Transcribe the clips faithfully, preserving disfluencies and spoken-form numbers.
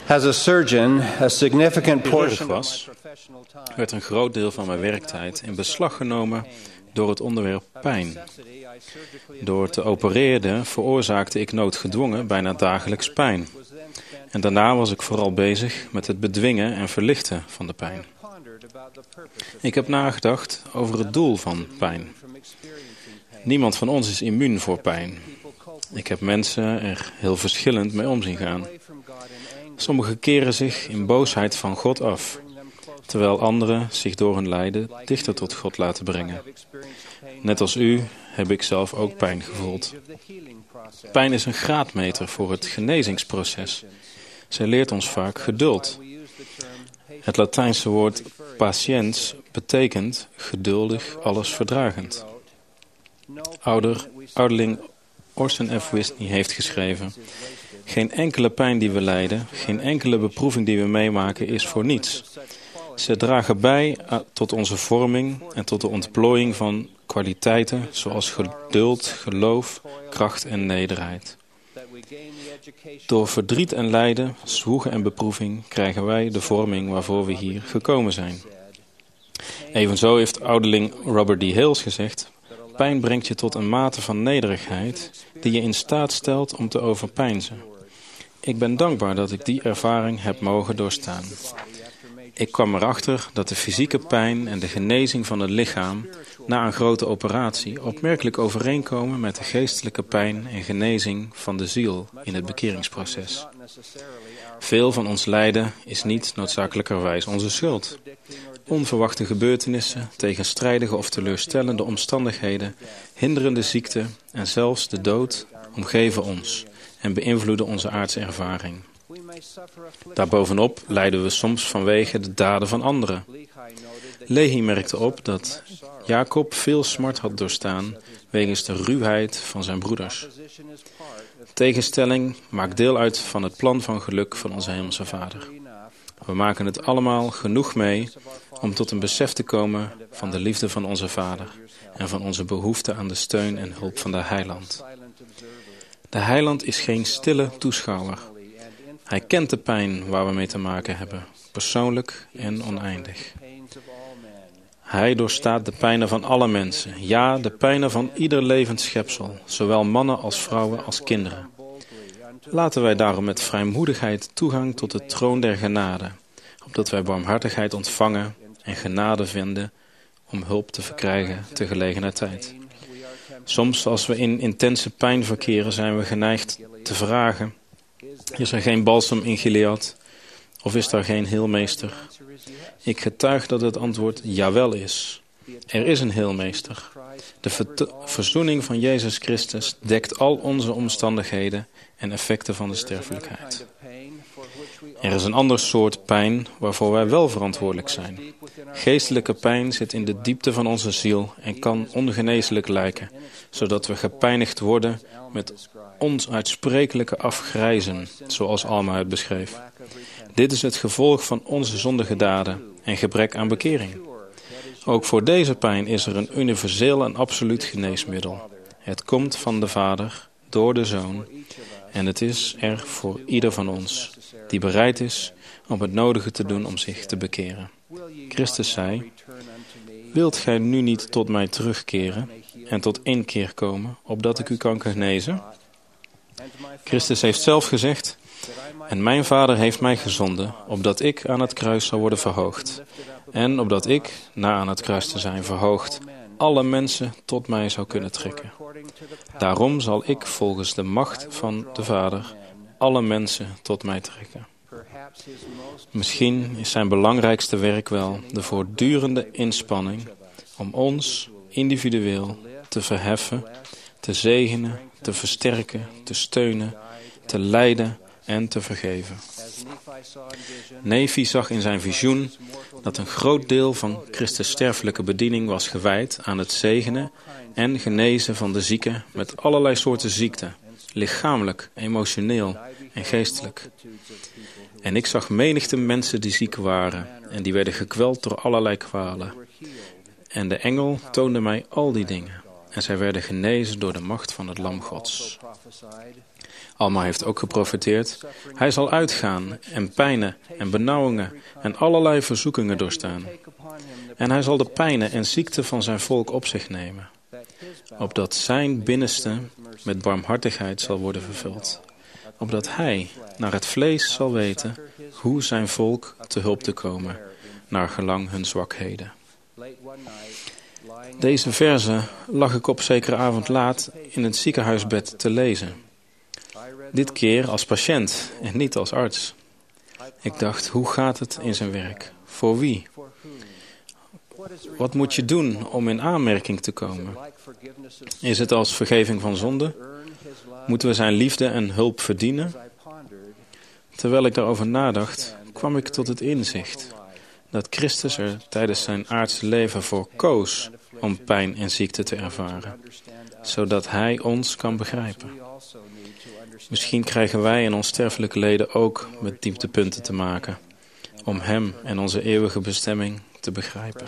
As a surgeon, a significant chirurg portion was, werd een groot deel van mijn werktijd in beslag genomen door het onderwerp pijn. Door te opereren veroorzaakte ik noodgedwongen bijna dagelijks pijn. En daarna was ik vooral bezig met het bedwingen en verlichten van de pijn. Ik heb nagedacht over het doel van pijn. Niemand van ons is immuun voor pijn. Ik heb mensen er heel verschillend mee om zien gaan. Sommigen keren zich in boosheid van God af, terwijl anderen zich door hun lijden dichter tot God laten brengen. Net als u heb ik zelf ook pijn gevoeld. Pijn is een graadmeter voor het genezingsproces. Zij leert ons vaak geduld. Het Latijnse woord patiens betekent geduldig, alles verdragend. Ouder, ouderling Orson F. Whitney heeft geschreven: geen enkele pijn die we lijden, geen enkele beproeving die we meemaken is voor niets. Ze dragen bij tot onze vorming en tot de ontplooiing van kwaliteiten zoals geduld, geloof, kracht en nederigheid. Door verdriet en lijden, zwoegen en beproeving krijgen wij de vorming waarvoor we hier gekomen zijn. Evenzo heeft ouderling Robert D. Hales gezegd: pijn brengt je tot een mate van nederigheid die je in staat stelt om te overpeinzen. Ik ben dankbaar dat ik die ervaring heb mogen doorstaan. Ik kwam erachter dat de fysieke pijn en de genezing van het lichaam na een grote operatie opmerkelijk overeenkomen met de geestelijke pijn en genezing van de ziel in het bekeringsproces. Veel van ons lijden is niet noodzakelijkerwijs onze schuld. Onverwachte gebeurtenissen, tegenstrijdige of teleurstellende omstandigheden, hinderende ziekte en zelfs de dood omgeven ons en beïnvloeden onze aardse ervaring. Daarbovenop lijden we soms vanwege de daden van anderen. Lehi merkte op dat Jacob veel smart had doorstaan wegens de ruwheid van zijn broeders. Tegenstelling maakt deel uit van het plan van geluk van onze Hemelse Vader. We maken het allemaal genoeg mee om tot een besef te komen van de liefde van onze Vader en van onze behoefte aan de steun en hulp van de Heiland. De Heiland is geen stille toeschouwer. Hij kent de pijn waar we mee te maken hebben, persoonlijk en oneindig. Hij doorstaat de pijnen van alle mensen, ja, de pijnen van ieder levend schepsel, zowel mannen als vrouwen als kinderen. Laten wij daarom met vrijmoedigheid toegang tot de troon der genade, opdat wij barmhartigheid ontvangen en genade vinden om hulp te verkrijgen te gelegener tijd. Soms als we in intense pijn verkeren zijn we geneigd te vragen: is er geen balsem in Gilead? Of is er geen heelmeester? Ik getuig dat het antwoord jawel is. Er is een heelmeester. De ver- verzoening van Jezus Christus dekt al onze omstandigheden en effecten van de sterfelijkheid. Er is een ander soort pijn waarvoor wij wel verantwoordelijk zijn. Geestelijke pijn zit in de diepte van onze ziel en kan ongeneeslijk lijken, zodat we gepijnigd worden met onuitsprekelijke afgrijzen, zoals Alma het beschreef. Dit is het gevolg van onze zondige daden en gebrek aan bekering. Ook voor deze pijn is er een universeel en absoluut geneesmiddel. Het komt van de Vader, door de Zoon, en het is er voor ieder van ons, die bereid is om het nodige te doen om zich te bekeren. Christus zei: wilt gij nu niet tot mij terugkeren en tot inkeer komen, opdat ik u kan genezen? Christus heeft zelf gezegd: en mijn Vader heeft mij gezonden, opdat ik aan het kruis zou worden verhoogd. En opdat ik, na aan het kruis te zijn verhoogd, alle mensen tot mij zou kunnen trekken. Daarom zal ik volgens de macht van de Vader alle mensen tot mij trekken. Misschien is zijn belangrijkste werk wel de voortdurende inspanning om ons individueel te verheffen, te zegenen, te versterken, te steunen, te leiden en te vergeven. Nephi zag in zijn visioen dat een groot deel van Christus' sterfelijke bediening was gewijd aan het zegenen en genezen van de zieken met allerlei soorten ziekten, lichamelijk, emotioneel en geestelijk. En ik zag menigte mensen die ziek waren en die werden gekweld door allerlei kwalen. En de engel toonde mij al die dingen en zij werden genezen door de macht van het Lam Gods. Alma heeft ook geprofeteerd: hij zal uitgaan en pijnen en benauwingen en allerlei verzoekingen doorstaan. En hij zal de pijnen en ziekte van zijn volk op zich nemen, opdat zijn binnenste met barmhartigheid zal worden vervuld. Opdat hij naar het vlees zal weten hoe zijn volk te hulp te komen, naar gelang hun zwakheden. Deze verzen lag ik op zekere avond laat in het ziekenhuisbed te lezen. Dit keer als patiënt en niet als arts. Ik dacht, hoe gaat het in zijn werk? Voor wie? Wat moet je doen om in aanmerking te komen? Is het als vergeving van zonde? Moeten we zijn liefde en hulp verdienen? Terwijl ik daarover nadacht, kwam ik tot het inzicht dat Christus er tijdens zijn aardse leven voor koos om pijn en ziekte te ervaren, zodat hij ons kan begrijpen. Misschien krijgen wij in ons sterfelijke leden ook met dieptepunten te maken, om hem en onze eeuwige bestemming te begrijpen.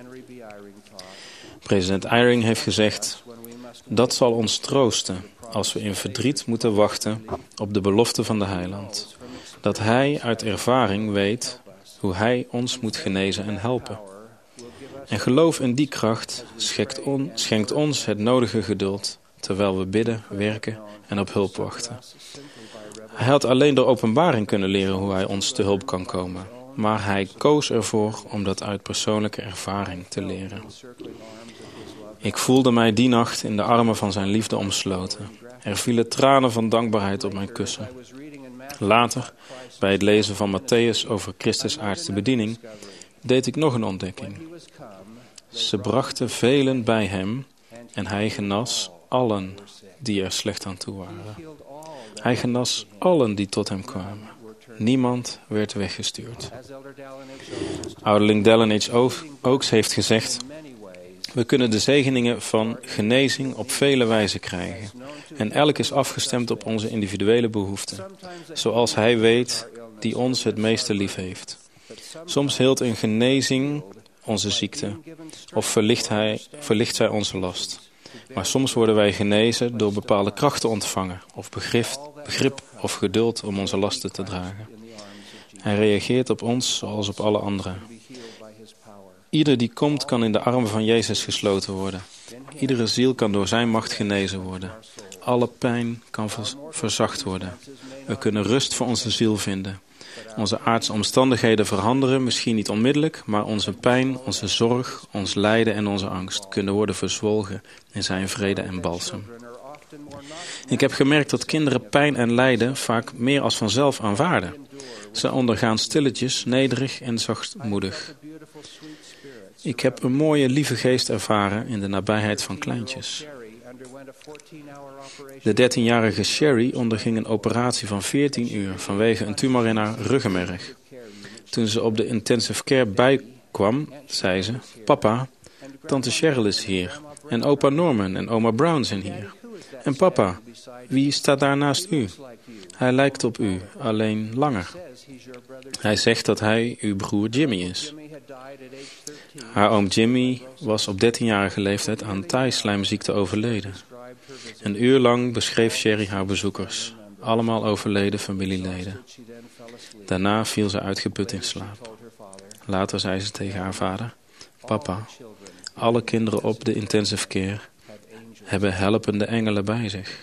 President Eyring heeft gezegd: dat zal ons troosten als we in verdriet moeten wachten op de belofte van de Heiland. Dat hij uit ervaring weet hoe hij ons moet genezen en helpen. En geloof in die kracht schenkt, on, schenkt ons het nodige geduld, terwijl we bidden, werken en op hulp wachten. Hij had alleen door openbaring kunnen leren hoe hij ons te hulp kan komen. Maar hij koos ervoor om dat uit persoonlijke ervaring te leren. Ik voelde mij die nacht in de armen van zijn liefde omsloten. Er vielen tranen van dankbaarheid op mijn kussen. Later, bij het lezen van Matthäus over Christus' aardse bediening, deed ik nog een ontdekking. Ze brachten velen bij hem en hij genas allen die er slecht aan toe waren. Hij genas allen die tot hem kwamen. Niemand werd weggestuurd. Ouderling Dallin H. Oaks heeft gezegd: we kunnen de zegeningen van genezing op vele wijzen krijgen. En elk is afgestemd op onze individuele behoeften. Zoals hij weet die ons het meeste lief heeft. Soms heelt een genezing onze ziekte. Of verlicht, hij, verlicht zij onze last. Maar soms worden wij genezen door bepaalde krachten ontvangen. Of begrip, begrip of geduld om onze lasten te dragen. Hij reageert op ons zoals op alle anderen. Ieder die komt kan in de armen van Jezus gesloten worden. Iedere ziel kan door zijn macht genezen worden. Alle pijn kan verzacht worden. We kunnen rust voor onze ziel vinden. Onze aardse omstandigheden veranderen, misschien niet onmiddellijk, maar onze pijn, onze zorg, ons lijden en onze angst kunnen worden verzwolgen in zijn vrede en balsem. Ik heb gemerkt dat kinderen pijn en lijden vaak meer als vanzelf aanvaarden. Ze ondergaan stilletjes, nederig en zachtmoedig. Ik heb een mooie, lieve geest ervaren in de nabijheid van kleintjes. De dertienjarige Sherry onderging een operatie van veertien uur vanwege een tumor in haar ruggenmerg. Toen ze op de intensive care bijkwam, zei ze: papa, tante Cheryl is hier. En opa Norman en oma Brown zijn hier. En papa, wie staat daar naast u? Hij lijkt op u, alleen langer. Hij zegt dat hij uw broer Jimmy is. Haar oom Jimmy was op dertienjarige leeftijd aan taaislijmziekte overleden. Een uur lang beschreef Sherry haar bezoekers, allemaal overleden familieleden. Daarna viel ze uitgeput in slaap. Later zei ze tegen haar vader: papa, alle kinderen op de intensive care hebben helpende engelen bij zich.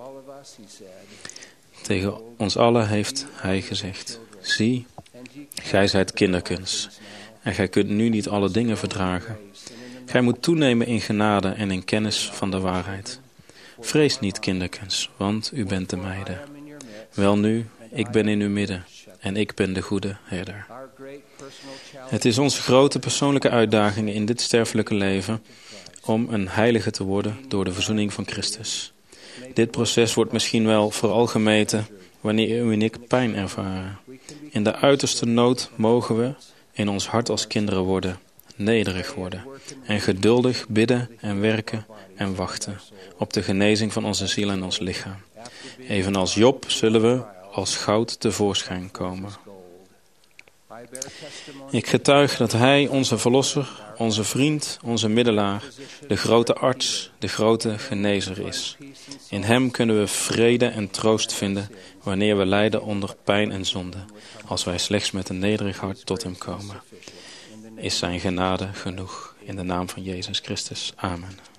Tegen ons allen heeft hij gezegd: zie, gij zijt kinderkens, en gij kunt nu niet alle dingen verdragen. Gij moet toenemen in genade en in kennis van de waarheid. Vrees niet, kinderkens, want u bent de meiden. Welnu, ik ben in uw midden, en ik ben de goede herder. Het is onze grote persoonlijke uitdaging in dit sterfelijke leven om een heilige te worden door de verzoening van Christus. Dit proces wordt misschien wel vooral gemeten wanneer u en ik pijn ervaren. In de uiterste nood mogen we in ons hart als kinderen worden, nederig worden en geduldig bidden en werken en wachten op de genezing van onze ziel en ons lichaam. Evenals Job zullen we als goud tevoorschijn komen. Ik getuig dat Hij onze Verlosser, onze vriend, onze middelaar, de grote arts, de grote genezer is. In Hem kunnen we vrede en troost vinden wanneer we lijden onder pijn en zonde, als wij slechts met een nederig hart tot Hem komen. Is Zijn genade genoeg. In de naam van Jezus Christus. Amen.